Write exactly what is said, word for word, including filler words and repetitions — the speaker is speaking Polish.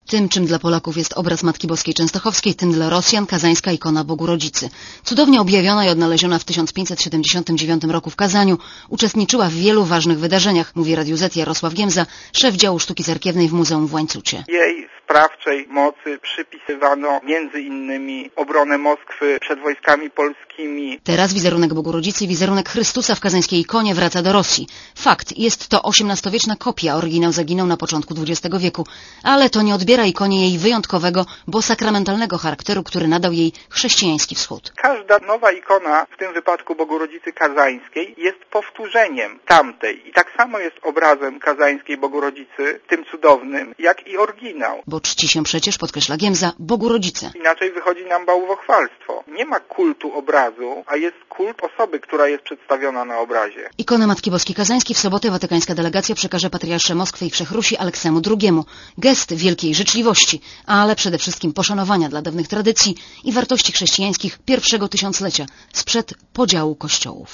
Tym, czym dla Polaków jest obraz Matki Boskiej Częstochowskiej, tym dla Rosjan kazańska ikona Bogu Rodzicy. Cudownie objawiona i odnaleziona w tysiąc pięćset siedemdziesiątym dziewiątym roku w Kazaniu, uczestniczyła w wielu ważnych wydarzeniach, mówi Radiu Z Jarosław Giemza, szef działu sztuki cerkiewnej w Muzeum w Łańcucie. Jej sprawczej mocy przypisywano między innymi obronę Moskwy przed wojskami polskimi. Teraz wizerunek Bogu Rodzicy i wizerunek Chrystusa w kazańskiej ikonie wraca do Rosji. Fakt, jest to osiemnastowieczna kopia, oryginał zaginął na początku dwudziestego wieku, ale to nie odbiera ikonie jej wyjątkowego, bo sakramentalnego charakteru, który nadał jej chrześcijański wschód. Każda nowa ikona, w tym wypadku Bogu Rodzicy kazańskiej, jest powtórzeniem tamtej i tak samo jest obrazem kazańskiej Bogu Rodzicy, tym cudownym, jak i oryginał. Bo czci się przecież, podkreśla Giemza, Bogu Rodzice. Inaczej wychodzi nam bałwochwalstwo. Nie ma kultu obrazu, a jest kult osoby, która jest przedstawiona na obrazie. Ikonę Matki Boskiej Kazańskiej w sobotę watykańska delegacja przekaże patriarsze Moskwy i Wszechrusi Aleksemu drugiemu. Gest wielkiej życzliwości, ale przede wszystkim poszanowania dla dawnych tradycji i wartości chrześcijańskich pierwszego tysiąclecia sprzed podziału kościołów.